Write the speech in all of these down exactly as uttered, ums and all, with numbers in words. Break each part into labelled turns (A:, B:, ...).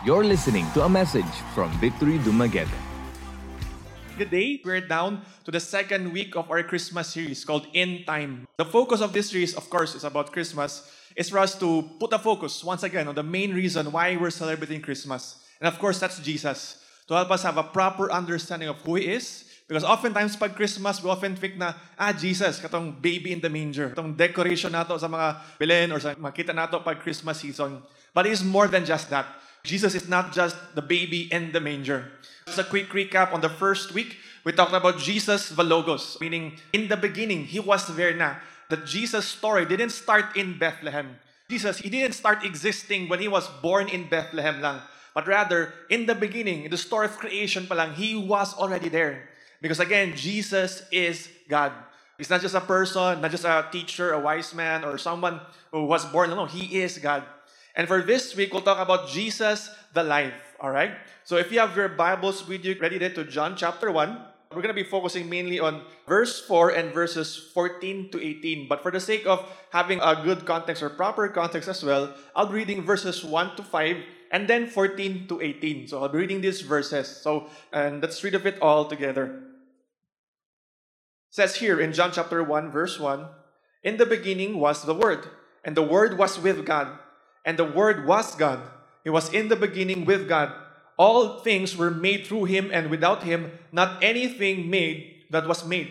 A: You're listening to a message from Victory Dumaguete.
B: Good day. We're down to the second week of our Christmas series called In Time. The focus of this series, of course, is about Christmas. It's for us to put a focus, once again, on the main reason why we're celebrating Christmas. And of course, that's Jesus. To help us have a proper understanding of who He is. Because oftentimes, pag Christmas, we often think na, ah, Jesus, katong baby in the manger. Katong decoration nato sa mga Belen or sa makita nato pag Christmas season. But it is more than just that. Jesus is not just the baby in the manger. Just a quick recap on the first week, we talked about Jesus the Logos, meaning in the beginning, He was there na. That Jesus' story didn't start in Bethlehem. Jesus, He didn't start existing when He was born in Bethlehem lang. But rather, in the beginning, in the story of creation pa lang, He was already there. Because again, Jesus is God. He's not just a person, not just a teacher, a wise man, or someone who was born. No, He is God. And for this week, we'll talk about Jesus the life. All right? So if you have your Bibles with you, ready to John chapter one, we're going to be focusing mainly on verse four and verses fourteen to eighteen. But for the sake of having a good context or proper context as well, I'll be reading verses one to five and then fourteen to eighteen. So I'll be reading these verses. So, and let's read of it all together. It says here in John chapter one, verse one, "In the beginning was the Word, and the Word was with God, and the Word was God. He was in the beginning with God. All things were made through Him, and without Him, not anything made that was made.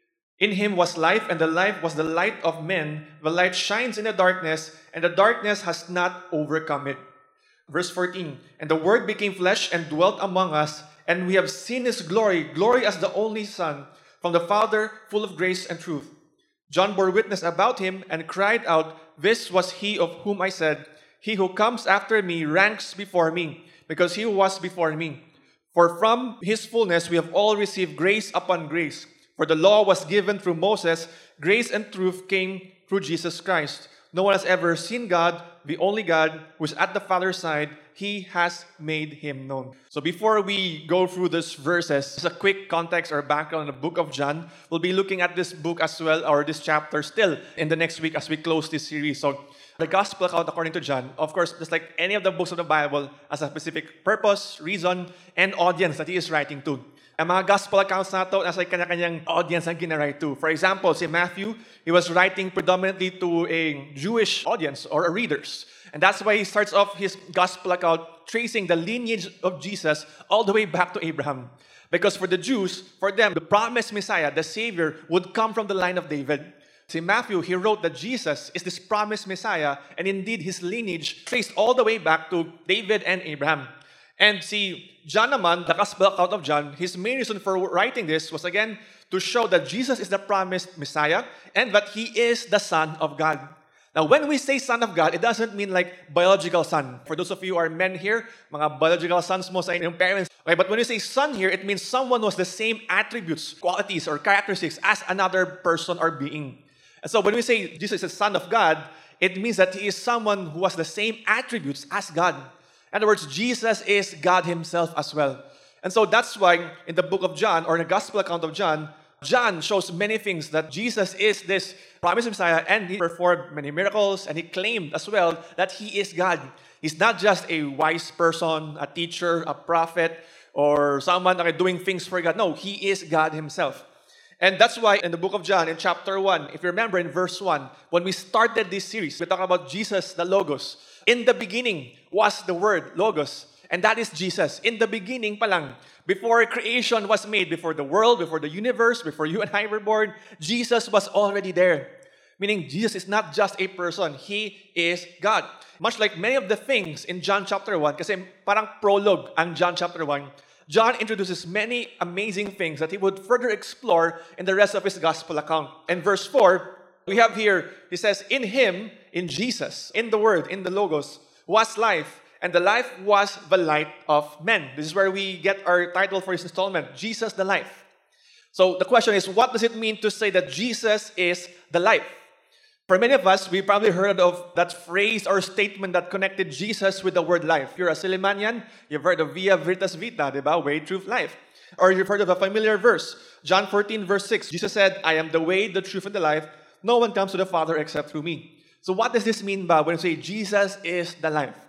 B: In Him was life, and the life was the light of men. The light shines in the darkness, and the darkness has not overcome it." Verse fourteen, "And the Word became flesh and dwelt among us, and we have seen His glory, glory as the only Son, from the Father, full of grace and truth. John bore witness about Him and cried out, 'This was He of whom I said, He who comes after me ranks before me, because He was before me. For from His fullness we have all received grace upon grace. For the law was given through Moses, grace and truth came through Jesus Christ. No one has ever seen God, the only God, who is at the Father's side. He has made Him known." So before we go through these verses, just a quick context or background on the book of John. We'll be looking at this book as well, or this chapter still, in the next week as we close this series. So the Gospel account according to John, of course, just like any of the books of the Bible, has a specific purpose, reason, and audience that he is writing to. Ang mga Gospel accounts nato, nasa kanya-kanyang audience ang ginawrite to. For example, si Matthew, he was writing predominantly to a Jewish audience or readers. And that's why he starts off his Gospel account tracing the lineage of Jesus all the way back to Abraham. Because for the Jews, for them, the promised Messiah, the Savior, would come from the line of David. See, Matthew, he wrote that Jesus is this promised Messiah, and indeed his lineage traced all the way back to David and Abraham. And see, John naman, the Gospel account of John, his main reason for writing this was again to show that Jesus is the promised Messiah and that He is the Son of God. Now, when we say Son of God, it doesn't mean like biological son. For those of you who are men here, mga biological sons mo sa inyong parents. Okay, but when you say son here, it means someone who has the same attributes, qualities, or characteristics as another person or being. And so when we say Jesus is the Son of God, it means that He is someone who has the same attributes as God. In other words, Jesus is God Himself as well. And so that's why in the book of John, or in the Gospel account of John, John shows many things that Jesus is this promised Messiah, and He performed many miracles, and He claimed as well that He is God. He's not just a wise person, a teacher, a prophet, or someone doing things for God. No, He is God Himself. And that's why in the book of John, in chapter one, if you remember in verse one, when we started this series, we talk about Jesus, the Logos. In the beginning was the Word, Logos. And that is Jesus. In the beginning pa lang, before creation was made, before the world, before the universe, before you and I were born, Jesus was already there. Meaning, Jesus is not just a person. He is God. Much like many of the things in John chapter one, kasi parang prologue ang John chapter one, John introduces many amazing things that he would further explore in the rest of his gospel account. In verse four, we have here, he says, "In Him," in Jesus, in the Word, in the Logos, "was life, and the life was the light of men." This is where we get our title for this installment, Jesus the Life. So the question is, what does it mean to say that Jesus is the life? For many of us, we probably heard of that phrase or statement that connected Jesus with the word life. If you're a Silimanian, you've heard of Via Veritas Vita, diba? Way, truth, life. Or you've heard of a familiar verse, John fourteen, verse six. Jesus said, "I am the way, the truth, and the life. No one comes to the Father except through me." So what does this mean ba when we say Jesus is the life?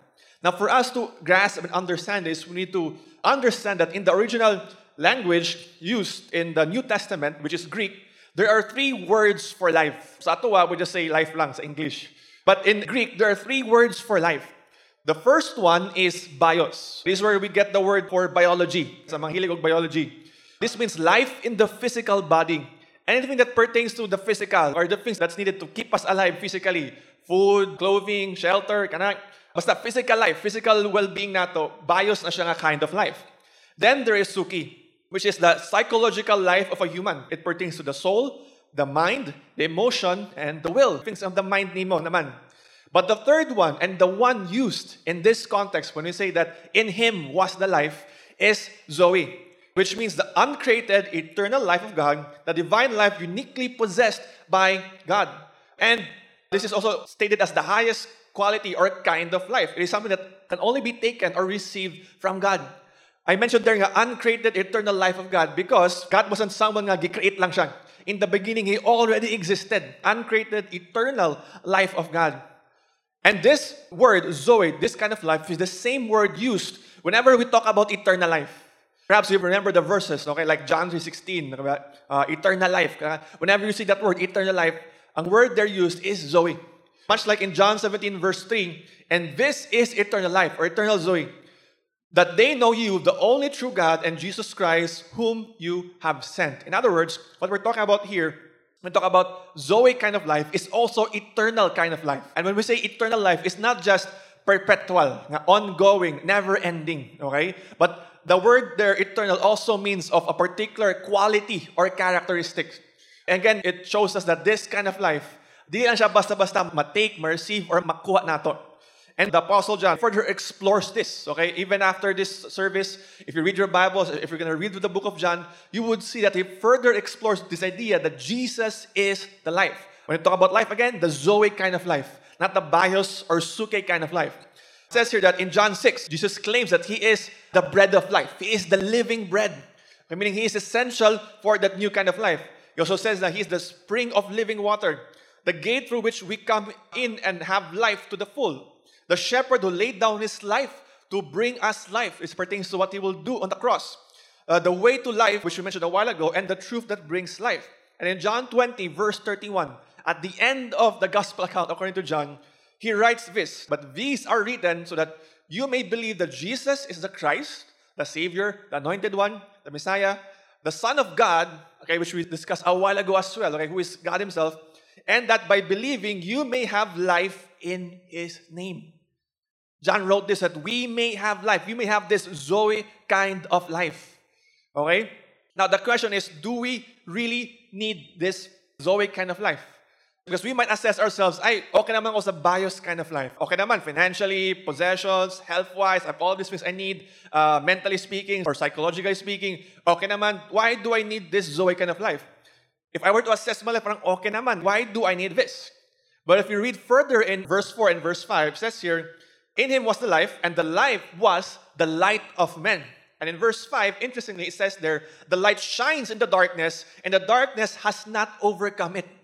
B: Now, for us to grasp and understand this, we need to understand that in the original language used in the New Testament, which is Greek, there are three words for life. Sa Atawa, we just say life lang sa English. But in Greek, there are three words for life. The first one is bios. This is where we get the word for biology. Sa mga hilig og biology. This means life in the physical body. Anything that pertains to the physical or the things that's needed to keep us alive physically. Food, clothing, shelter, kana. Basta physical life, physical well-being nato, bios na siya nga kind of life. Then there is suki, which is the psychological life of a human. It pertains to the soul, the mind, the emotion, and the will. Things of the mind nimo naman. But the third one, and the one used in this context when we say that in Him was the life, is Zoe, which means the uncreated, eternal life of God, the divine life uniquely possessed by God. And this is also stated as the highest quality or kind of life. It is something that can only be taken or received from God. I mentioned there nga uncreated, eternal life of God because God wasn't someone nga gi-create lang siya. In the beginning, He already existed. Uncreated, eternal life of God. And this word, Zoe, this kind of life, is the same word used whenever we talk about eternal life. Perhaps you remember the verses, okay, like John three sixteen, uh, eternal life. Whenever you see that word, eternal life, ang word there used is Zoe. Much like in John seventeen, verse three, and this is eternal life, or eternal Zoe, that they know you, the only true God, and Jesus Christ, whom you have sent. In other words, what we're talking about here, when we talk about Zoe kind of life, is also eternal kind of life. And when we say eternal life, it's not just perpetual, ongoing, never-ending, okay? But the word there, eternal, also means of a particular quality or characteristic. And again, it shows us that this kind of life, di lang siya basta-basta ma-take, ma-receive, or makuha nato. And the Apostle John further explores this, okay? Even after this service, if you read your Bibles, if you're going to read the book of John, you would see that he further explores this idea that Jesus is the life. When you talk about life again, the Zoe kind of life, not the bios or suke kind of life. It says here that in John six, Jesus claims that He is the bread of life. He is the living bread, meaning He is essential for that new kind of life. He also says that He is the spring of living water, the gate through which we come in and have life to the full. The shepherd who laid down His life to bring us life. It pertains to what He will do on the cross. Uh, the way to life, which we mentioned a while ago, and the truth that brings life. And in John twenty, verse thirty-one, at the end of the gospel account, according to John, he writes this, but these are written so that you may believe that Jesus is the Christ, the Savior, the Anointed One, the Messiah, the Son of God, okay, which we discussed a while ago as well, okay, who is God Himself, and that by believing you may have life in His name. John wrote this that we may have life. We may have this Zoe kind of life. Okay? Now the question is, do we really need this Zoe kind of life? Because we might assess ourselves, ay, okay naman ako sa bios kind of life. Okay naman, financially, possessions, health-wise, I have all these things I need, uh, mentally speaking or psychologically speaking. Okay naman, why do I need this Zoe kind of life? If I were to assess my life, parang okay naman, why do I need this? But if you read further in verse four and verse five, it says here, in Him was the life, and the life was the light of men. And in verse five, interestingly, it says there, the light shines in the darkness, and the darkness has not overcome it.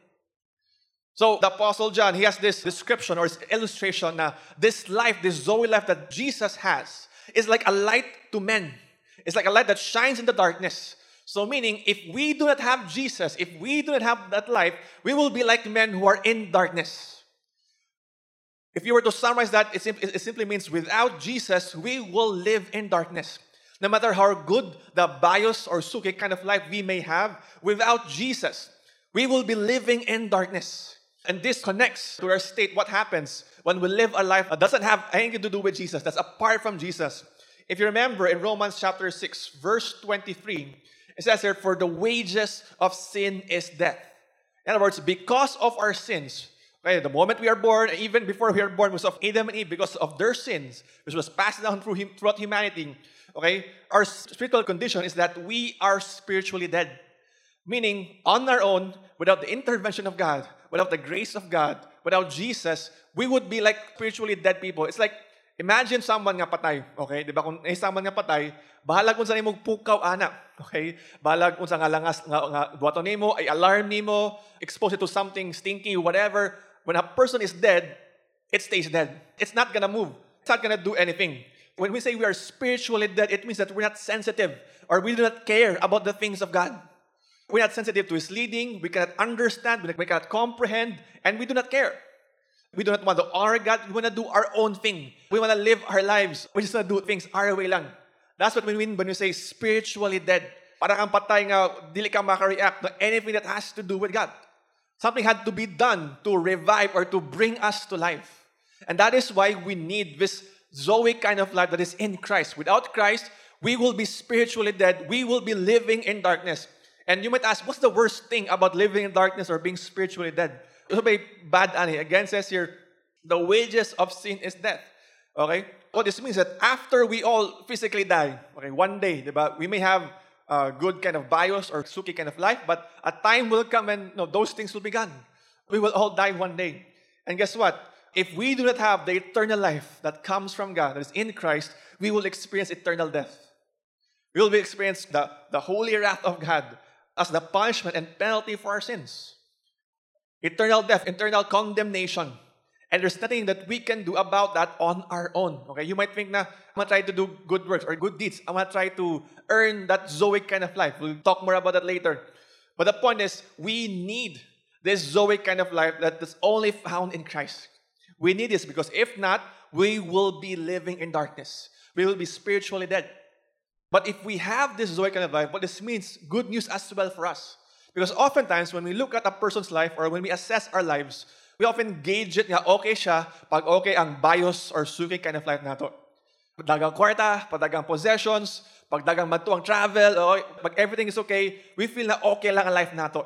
B: So the Apostle John, he has this description or this illustration na this life, this Zoe life that Jesus has is like a light to men. It's like a light that shines in the darkness. So meaning, if we do not have Jesus, if we do not have that life, we will be like men who are in darkness. If you were to summarize that, it, sim- it simply means without Jesus, we will live in darkness. No matter how good the bios or suke kind of life we may have, without Jesus, we will be living in darkness. And this connects to our state, what happens when we live a life that doesn't have anything to do with Jesus, that's apart from Jesus. If you remember in Romans chapter six, verse twenty-three, it says here, for the wages of sin is death. In other words, because of our sins, okay, the moment we are born, even before we are born, because of Adam and Eve, because of their sins, which was passed down through him, throughout humanity, okay, our spiritual condition is that we are spiritually dead. Meaning, on our own, without the intervention of God, without the grace of God, without Jesus, we would be like spiritually dead people. It's like, imagine someone nga patay, okay? Diba kung may someone nga patay, bahala kung saan mo pukaw ana, okay? Bahala kung saan nga langas, nga, nga buhaton nimo, ay alarm nimo, expose it to something stinky, whatever. When a person is dead, it stays dead. It's not gonna move. it's not going to do anything. When we say we are spiritually dead, it means that we're not sensitive or we do not care about the things of God. We're not sensitive to His leading. We cannot understand. We cannot comprehend. And we do not care. We do not want to honor God. We want to do our own thing. We want to live our lives. We just want to do things our way lang. That's what we mean when we say spiritually dead. Para kang patay nga, dili ka maka-react to anything that has to do with God. Something had to be done to revive or to bring us to life. And that is why we need this Zoe kind of life that is in Christ. Without Christ, we will be spiritually dead. We will be living in darkness. And you might ask, what's the worst thing about living in darkness or being spiritually dead? So may bad ani. Again says here, the wages of sin is death. Okay? What this means that after we all physically die, okay, one day, diba, we may have a good kind of bios or suki kind of life, but a time will come and no, those things will be gone. We will all die one day. And guess what? If we do not have the eternal life that comes from God, that is in Christ, we will experience eternal death. We will experience the, the holy wrath of God as the punishment and penalty for our sins. Eternal death, eternal condemnation. And there's nothing that we can do about that on our own. Okay? You might think na, I'm going to try to do good works or good deeds. I'm going to try to earn that Zoe kind of life. We'll talk more about that later. But the point is, we need this Zoe kind of life that is only found in Christ. We need this because if not, we will be living in darkness. We will be spiritually dead. But if we have this Zoe kind of life, what this means, good news as well for us. Because oftentimes, when we look at a person's life or when we assess our lives, we often gauge it nga okay siya pag okay ang bios or suki kind of life nato. Pag dagang kwarta, pag dagang possessions, pag dagang matuang travel, okay, pag everything is okay, we feel na okay lang ang life nato.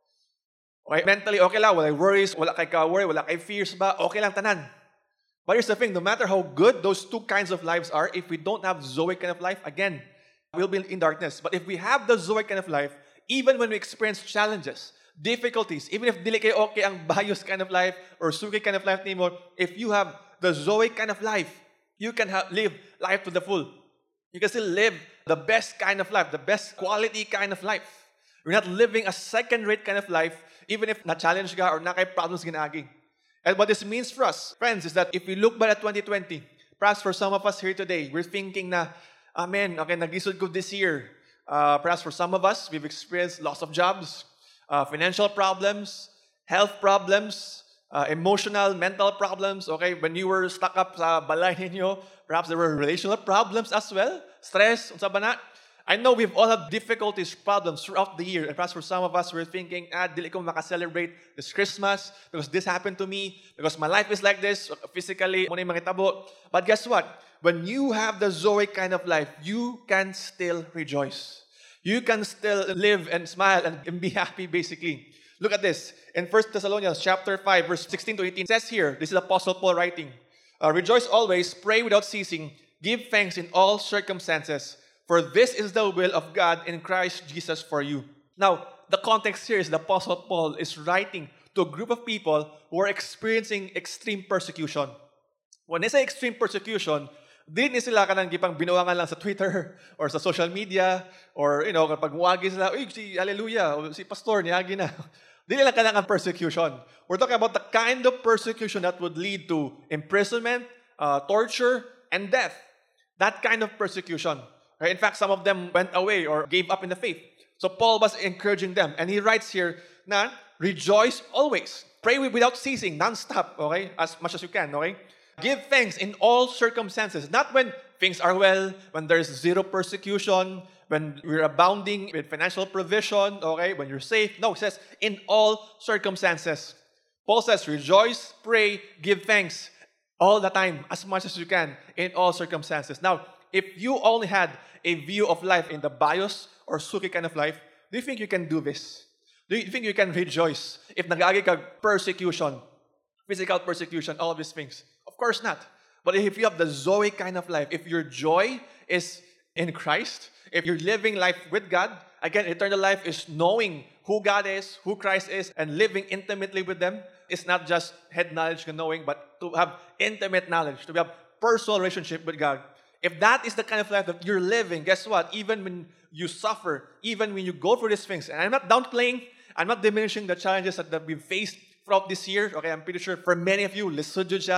B: Okay, mentally okay lang, wala worries, wala kay ka-worry, wala kay fears ba, okay lang tanan. But here's the thing, no matter how good those two kinds of lives are, if we don't have Zoe kind of life, again, we'll be in darkness. But if we have the Zoe kind of life, even when we experience challenges, difficulties, even if dili kayo okay ang bios kind of life or suki kind of life nimo, if you have the Zoe kind of life, you can have, live life to the full. You can still live the best kind of life, the best quality kind of life. You're not living a second-rate kind of life, even if na-challenge ka or na kay problems ginagi. And what this means for us, friends, is that if we look back at twenty twenty, perhaps for some of us here today, we're thinking na, amen, okay, nag-isod ko this year. Uh, perhaps for some of us, we've experienced loss of jobs, uh, financial problems, health problems, uh, emotional, mental problems. Okay, when you were stuck up sa balay ninyo, perhaps there were relational problems as well. Stress, unsa ba na? I know we've all had difficulties, problems throughout the year. And perhaps for some of us, we're thinking, ah, dili ko maka-celebrate this Christmas because this happened to me, because my life is like this, physically, muna yung mga tabo. But guess what? When you have the Zoe kind of life, you can still rejoice. You can still live and smile and, and be happy, basically. Look at this. In First Thessalonians chapter five, verse sixteen to eighteen, it says here, this is Apostle Paul writing, uh, rejoice always, pray without ceasing, give thanks in all circumstances, for this is the will of God in Christ Jesus for you. Now, the context here is the Apostle Paul is writing to a group of people who are experiencing extreme persecution. When they say extreme persecution, di ni sila kanang gipang binuangan lang sa Twitter or sa social media or, you know, kapag muagi sila, uy, si Hallelujah, o si Pastor, niagi na. Di nila kanang ang persecution. We're talking about the kind of persecution that would lead to imprisonment, uh, torture, and death. That kind of persecution. In fact, some of them went away or gave up in the faith. So Paul was encouraging them. And he writes here, na, rejoice always. Pray without ceasing, non-stop, okay? As much as you can, okay? Give thanks in all circumstances. Not when things are well, when there's zero persecution, when we're abounding with financial provision, okay? When you're safe. No, it says in all circumstances. Paul says, rejoice, pray, give thanks all the time, as much as you can, in all circumstances. Now, if you only had a view of life in the bios or suki kind of life, do you think you can do this? Do you think you can rejoice if nagagi ka persecution, physical persecution, all of these things? Of course not. But if you have the Zoe kind of life, if your joy is in Christ, if you're living life with God, again, eternal life is knowing who God is, who Christ is, and living intimately with them. It's not just head knowledge and knowing, but to have intimate knowledge, to have personal relationship with God. If that is the kind of life that you're living, guess what? Even when you suffer, even when you go through these things, and I'm not downplaying, I'm not diminishing the challenges that, that we've faced throughout this year. Okay, I'm pretty sure for many of you, lisod jud siya.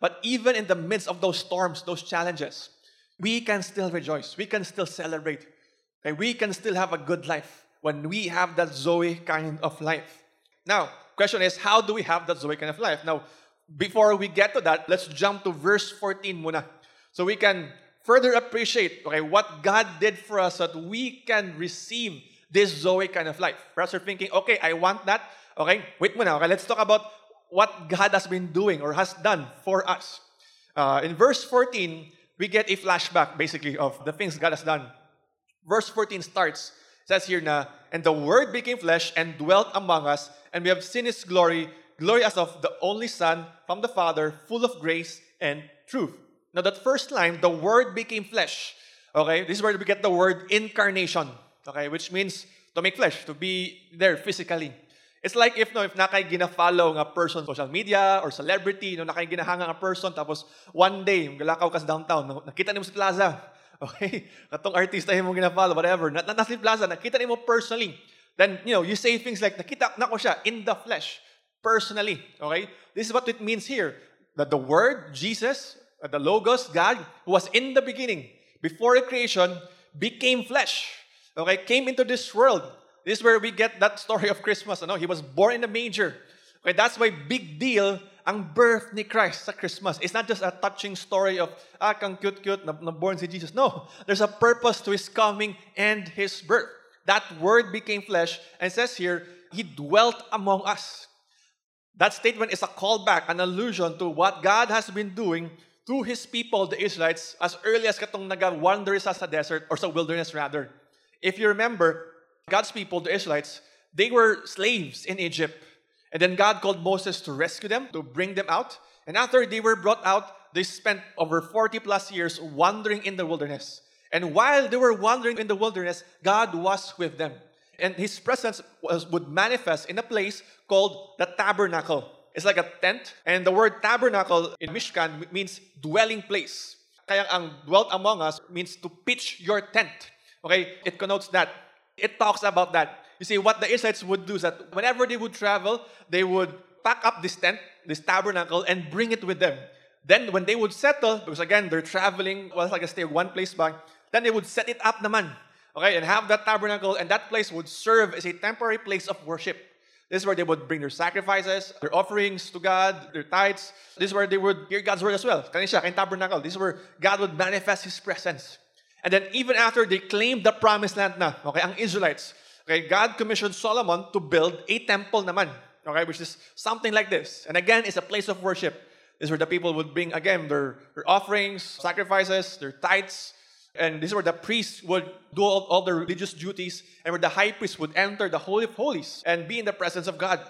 B: But even in the midst of those storms, those challenges, we can still rejoice. We can still celebrate. Okay? We can still have a good life when we have that Zoe kind of life. Now, question is, how do we have that Zoe kind of life? Now, before we get to that, let's jump to verse fourteen muna. So we can further appreciate, okay, what God did for us so that we can receive this Zoe kind of life. Perhaps you're thinking, okay, I want that. Okay, wait muna. Okay, let's talk about what God has been doing or has done for us. Uh, in verse fourteen, we get a flashback, basically, of the things God has done. Verse fourteen starts, it says here na, and the Word became flesh and dwelt among us, and we have seen His glory, glory as of the only Son from the Father, full of grace and truth. Now, that first line, the Word became flesh. Okay, this is where we get the word incarnation. Okay, which means to make flesh, to be there physically. It's like if no, if nakay gina-follow nga person social media or celebrity, no, nakay ginahanga nga person, tapos one day, galakaw ka sa downtown, no, nakita niyo sa plaza. Okay? Katong artista yung gina-follow, whatever. Na, na, nasa plaza, nakita niyo personally. Then, you know, you say things like, nakita na ko siya in the flesh, personally. Okay? This is what it means here. That the Word, Jesus, the Logos, God, who was in the beginning, before creation, became flesh. Okay? Came into this world. This is where we get that story of Christmas. Ano? He was born in a manger. Okay, that's why big deal ang birth ni Christ sa Christmas. It's not just a touching story of, ah, kang cute-cute, na, na born si Jesus. No, there's a purpose to His coming and His birth. That Word became flesh, and it says here, He dwelt among us. That statement is a callback, an allusion to what God has been doing through His people, the Israelites, as early as katong naga-wander sa sa desert, or sa wilderness rather. If you remember, God's people, the Israelites, they were slaves in Egypt. And then God called Moses to rescue them, to bring them out. And after they were brought out, they spent over forty plus years wandering in the wilderness. And while they were wandering in the wilderness, God was with them. And His presence was, would manifest in a place called the tabernacle. It's like a tent. And the word tabernacle in Mishkan means dwelling place. Kaya ang dwelt among us means to pitch your tent. Okay? It connotes that. It talks about that. You see, what the Israelites would do is that whenever they would travel, they would pack up this tent, this tabernacle, and bring it with them. Then, when they would settle, because again, they're traveling, well, it's like a stay one place back, then they would set it up naman. Okay, and have that tabernacle, and that place would serve as a temporary place of worship. This is where they would bring their sacrifices, their offerings to God, their tithes. This is where they would hear God's word as well. Kanisha, kain tabernacle. This is where God would manifest His presence. And then even after they claimed the promised land na, okay, ang Israelites, okay, God commissioned Solomon to build a temple naman, okay, which is something like this. And again, it's a place of worship. This is where the people would bring, again, their, their offerings, sacrifices, their tithes. And this is where the priests would do all, all their religious duties, and where the high priest would enter the Holy of Holies and be in the presence of God.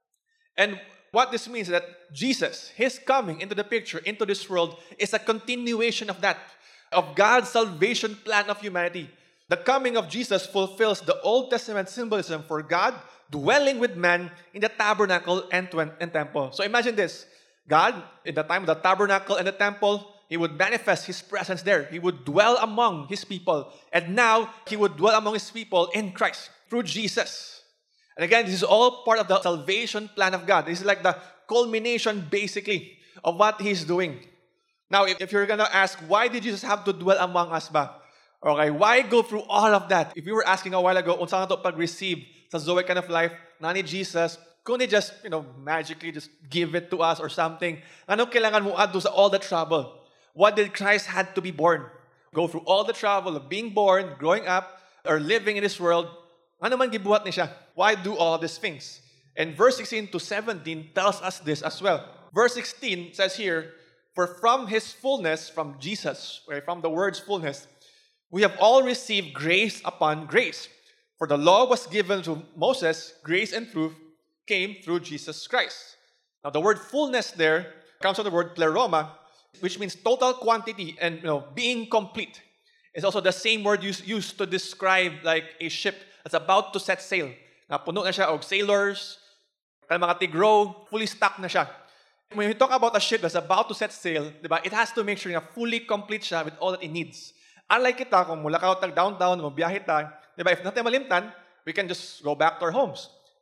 B: And what this means is that Jesus, His coming into the picture, into this world, is a continuation of that, of God's salvation plan of humanity. The coming of Jesus fulfills the Old Testament symbolism for God dwelling with man in the tabernacle and, and temple. So imagine this. God, in the time of the tabernacle and the temple, He would manifest His presence there. He would dwell among His people. And now, He would dwell among His people in Christ through Jesus. And again, this is all part of the salvation plan of God. This is like the culmination, basically, of what He's doing. Now, if, if you're going to ask, why did Jesus have to dwell among us ba? Okay, why go through all of that? If you were asking a while ago, kung saan to pag-receive sa Zoe kind of life, na ni Jesus, kung He just, you know, magically just give it to us or something, ano kailangan mo add sa all the trouble? What did Christ had to be born? Go through all the trouble of being born, growing up, or living in this world. Ano man gibuhat ni siya? Why do all these things? And verse sixteen to seventeen tells us this as well. Verse sixteen says here, for from His fullness, from Jesus, right, from the word's fullness, we have all received grace upon grace. For the law was given to Moses, grace and truth came through Jesus Christ. Now the word fullness there comes from the word pleroma, which means total quantity and, you know, being complete. It's also the same word used, used to describe like a ship that's about to set sail. Na puno na siya og sailors, kaya mga tigro, fully stocked na siya. When we talk about a ship that's about to set sail, diba, it has to make sure na fully complete siya with all that it needs. Unlike kita, kung mula ka tag downtown, mabiyahe ta, diba, if natin malimtan, we can just go back to our homes.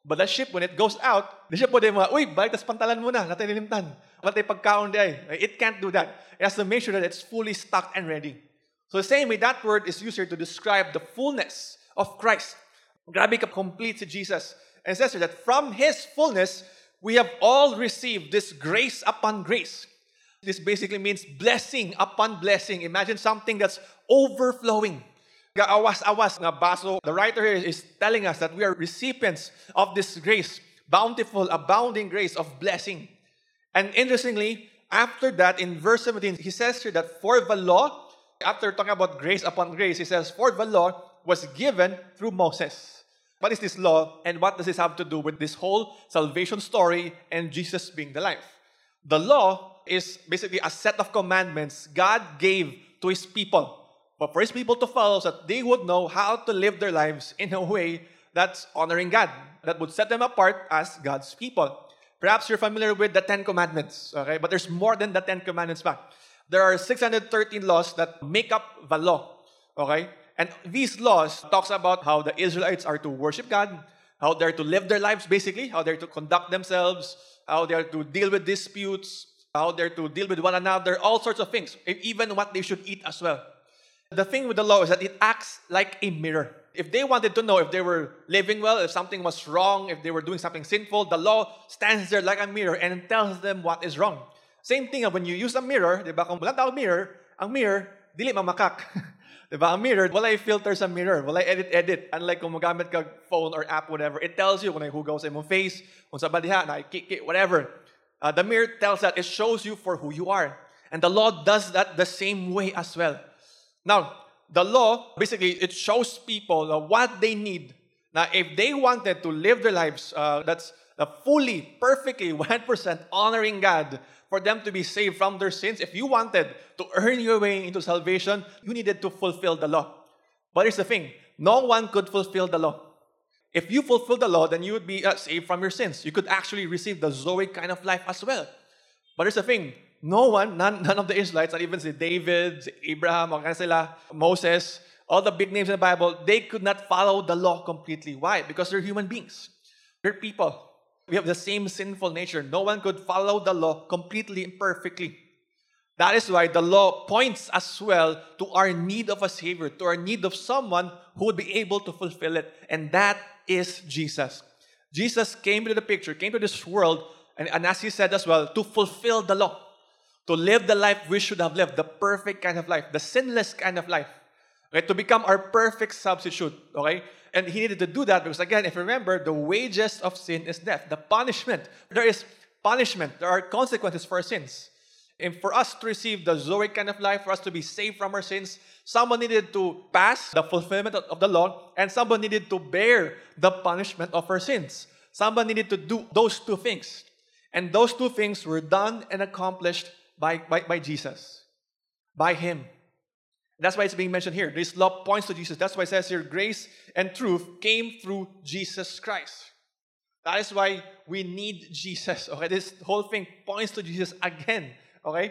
B: But the ship, when it goes out, the ship would mga, uy, balik tas pantalan muna, natin nilimtan. Wala tayo pagkaon di ay. It can't do that. It has to make sure that it's fully stocked and ready. So the same way, that word is used here to describe the fullness of Christ. Grabe ka complete si Jesus. And it says here that from His fullness, we have all received this grace upon grace. This basically means blessing upon blessing. Imagine something that's overflowing. Awas-awas na baso. The writer here is telling us that we are recipients of this grace, bountiful, abounding grace of blessing. And interestingly, after that, in verse seventeen, he says here that for the law, after talking about grace upon grace, he says, for the law was given through Moses. What is this law, and what does this have to do with this whole salvation story and Jesus being the life? The law is basically a set of commandments God gave to His people, but for His people to follow so that they would know how to live their lives in a way that's honoring God, that would set them apart as God's people. Perhaps you're familiar with the Ten Commandments, okay? But there's more than the Ten Commandments back. There are six hundred thirteen laws that make up the law, okay? And these laws talks about how the Israelites are to worship God, how they're to live their lives basically, how they're to conduct themselves, how they're to deal with disputes, how they're to deal with one another, all sorts of things, even what they should eat as well. The thing with the law is that it acts like a mirror. If they wanted to know if they were living well, if something was wrong, if they were doing something sinful, the law stands there like a mirror and tells them what is wrong. Same thing when you use a mirror, di ba? Kung wala tao mirror, ang mirror, dili mamakak. Di ba? Ang mirror, wala filter sa mirror, wala edit-edit. Unlike kung magamit ka phone or app, whatever, it tells you kung naihugaw sa imong face, kung sa baliha, naikik, whatever. Uh, the mirror tells that, it shows you for who you are. And the law does that the same way as well. Now, the law, basically, it shows people uh, what they need. Now, if they wanted to live their lives, uh, that's uh, fully, perfectly, one hundred percent honoring God, for them to be saved from their sins, if you wanted to earn your way into salvation, you needed to fulfill the law. But here's the thing, no one could fulfill the law. If you fulfill the law, then you would be uh, saved from your sins. You could actually receive the Zoe kind of life as well. But here's the thing, no one, none, none of the Israelites, not even si David, si Abraham, o sila, Moses, all the big names in the Bible, they could not follow the law completely. Why? Because they're human beings. They're people. We have the same sinful nature. No one could follow the law completely and perfectly. That is why the law points as well to our need of a Savior, to our need of someone who would be able to fulfill it. And that is Jesus. Jesus came into the picture, came to this world, and, and as He said as well, to fulfill the law. To live the life we should have lived, the perfect kind of life, the sinless kind of life. Okay, to become our perfect substitute. Okay? And He needed to do that because, again, if you remember, the wages of sin is death. The punishment. There is punishment. There are consequences for our sins. And for us to receive the Zoe kind of life, for us to be saved from our sins, someone needed to pass the fulfillment of the law, and someone needed to bear the punishment of our sins. Someone needed to do those two things. And those two things were done and accomplished by, by, by Jesus. By Him. That's why it's being mentioned here. This law points to Jesus. That's why it says here, grace and truth came through Jesus Christ. That is why we need Jesus. Okay, this whole thing points to Jesus again. Okay?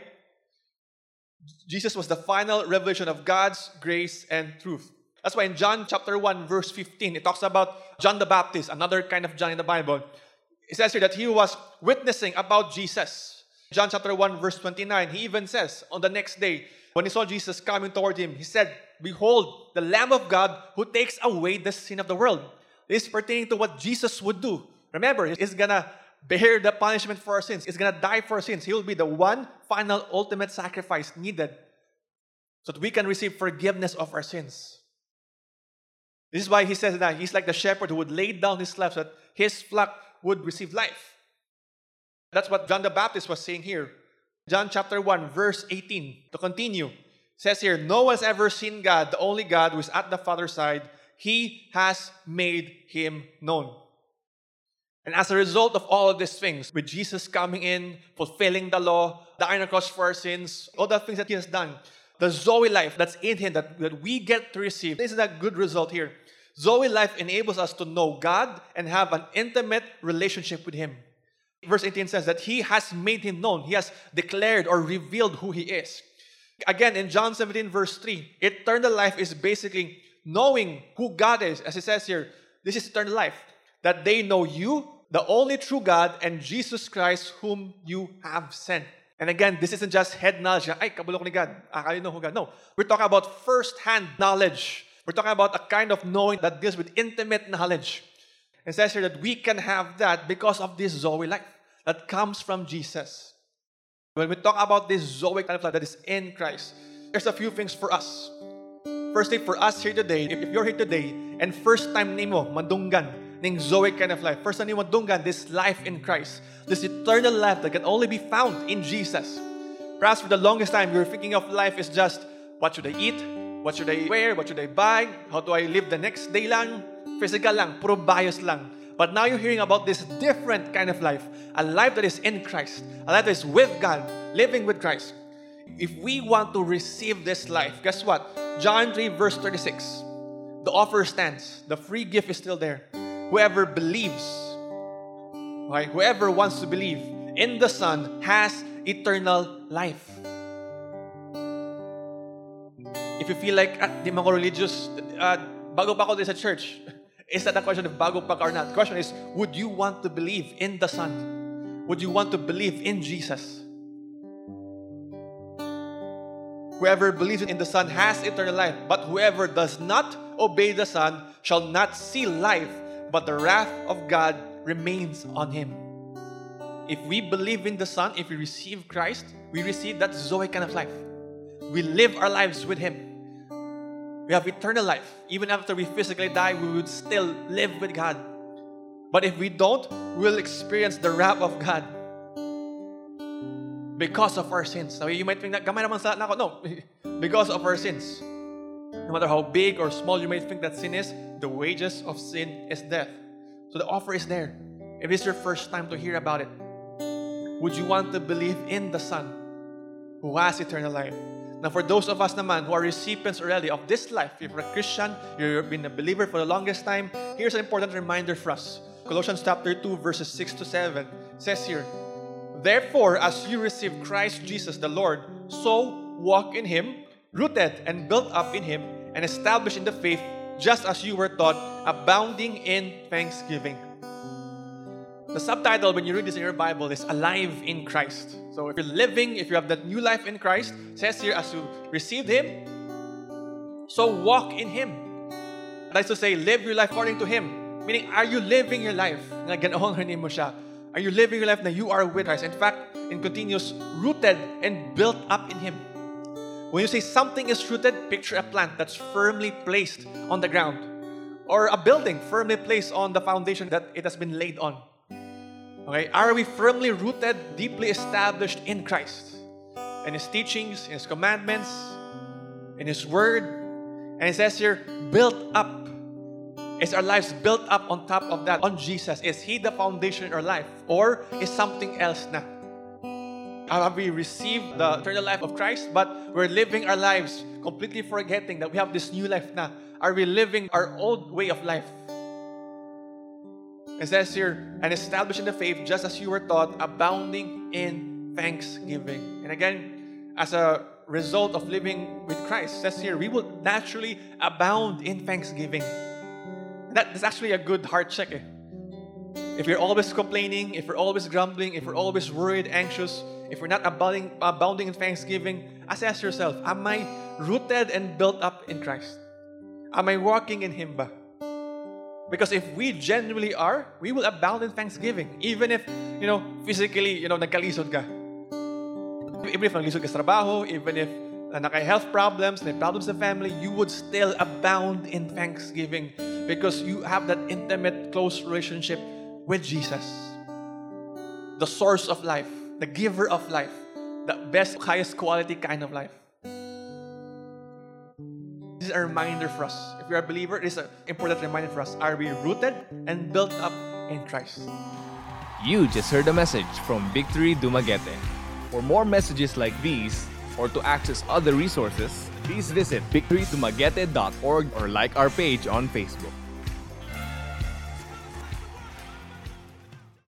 B: Jesus was the final revelation of God's grace and truth. That's why in John chapter one, verse fifteen, it talks about John the Baptist, another kind of John in the Bible. It says here that he was witnessing about Jesus. John chapter one, verse twenty-nine, he even says, on the next day, when he saw Jesus coming toward him, he said, "Behold, the Lamb of God who takes away the sin of the world." This is pertaining to what Jesus would do. Remember, He's gonna bear the punishment for our sins. He's gonna die for our sins. He will be the one final ultimate sacrifice needed so that we can receive forgiveness of our sins. This is why He says that He's like the shepherd who would lay down His life so that His flock would receive life. That's what John the Baptist was saying here. John chapter one, verse eighteen. To continue, says here, "No one has ever seen God, the only God who is at the Father's side. He has made Him known." And as a result of all of these things, with Jesus coming in, fulfilling the law, dying on the cross for our sins, all the things that He has done, the Zoe life that's in Him that, that we get to receive, this is a good result here. Zoe life enables us to know God and have an intimate relationship with Him. Verse eighteen says that He has made Him known. He has declared or revealed who He is. Again, in John seventeen, verse three, eternal life is basically knowing who God is. As it says here, this is eternal life. that they know you, the only true God, and Jesus Christ whom you have sent. And again, this isn't just head knowledge. Ay, kabulok ni God. Akala nyo God. No. We're talking about first-hand knowledge. We're talking about a kind of knowing that deals with intimate knowledge. It says here that we can have that because of this Zoe life that comes from Jesus. When we talk about this Zoe kind of life that is in Christ, there's a few things for us. Firstly, for us here today, if, if you're here today and first time nimo, mandunggan, ning Zoe kind of life, first time nimo mandunggan, this life in Christ, this eternal life that can only be found in Jesus. Perhaps for the longest time, you're thinking of life is just, what should I eat? What should I wear? What should I buy? How do I live the next day lang? Physical lang, puro bias lang. But now you're hearing about this different kind of life, a life that is in Christ, a life that is with God, living with Christ. If we want to receive this life, guess what? John three verse thirty-six, the offer stands. The free gift is still there. Whoever believes, right? Whoever wants to believe in the Son has eternal life. If you feel like, ah, di man ko religious, uh, bago pa ako din sa church, is that a question of bago pa ka or not? The question is, would you want to believe in the Son? Would you want to believe in Jesus? Whoever believes in the Son has eternal life, but whoever does not obey the Son shall not see life, but the wrath of God remains on him. If we believe in the Son, if we receive Christ, we receive that Zoe kind of life. We live our lives with Him. We have eternal life. Even after we physically die, we would still live with God. But if we don't, we'll experience the wrath of God because of our sins. Now, you might think that, gamay naman sa na ako. No, because of our sins. No matter how big or small you may think that sin is, the wages of sin is death. So the offer is there. If it's your first time to hear about it, would you want to believe in the Son who has eternal life? Now, for those of us naman who are recipients already of this life, if you're a Christian, you've been a believer for the longest time, here's an important reminder for us. Colossians chapter two, verses six to seven says here, therefore, as you receive Christ Jesus the Lord, so walk in Him, rooted and built up in Him, and established in the faith, just as you were taught, abounding in thanksgiving. The subtitle, when you read this in your Bible, is Alive in Christ. So if you're living, if you have that new life in Christ, it says here, as you received Him, so walk in Him. That is to say, live your life according to Him. Meaning, are you living your life na ganoon mo siya? Are you living your life na you are with Christ? In fact, in continuous, rooted and built up in Him. When you say something is rooted, picture a plant that's firmly placed on the ground. Or a building firmly placed on the foundation that it has been laid on. Okay, are we firmly rooted, deeply established in Christ? In His teachings, in His commandments, in His Word. And it says here, built up. Is our lives built up on top of that, on Jesus? Is He the foundation in our life? Or is something else na? Have we received the eternal life of Christ, but we're living our lives completely forgetting that we have this new life na? Are we living our old way of life? It says here, and established in the faith, just as you were taught, abounding in thanksgiving. And again, as a result of living with Christ, it says here, we will naturally abound in thanksgiving. That is actually a good heart check. Eh? If you're always complaining, if you're always grumbling, if you're always worried, anxious, if you're not abounding, abounding in thanksgiving, ask yourself, am I rooted and built up in Christ? Am I walking in Him ba? Because if we genuinely are, we will abound in thanksgiving. Even if, you know, physically, you know, nagkalisod ka. Even if naglisod ka sa trabaho, even if uh, naka-health problems, may problems in the family, you would still abound in thanksgiving because you have that intimate, close relationship with Jesus. The source of life, the giver of life, the best, highest quality kind of life. This is a reminder for us. If you're a believer, it is an important reminder for us. Are we rooted and built up in Christ?
A: You just heard a message from Victory Dumaguete. For more messages like these, or to access other resources, please visit victory dumaguete dot org or like our page on Facebook.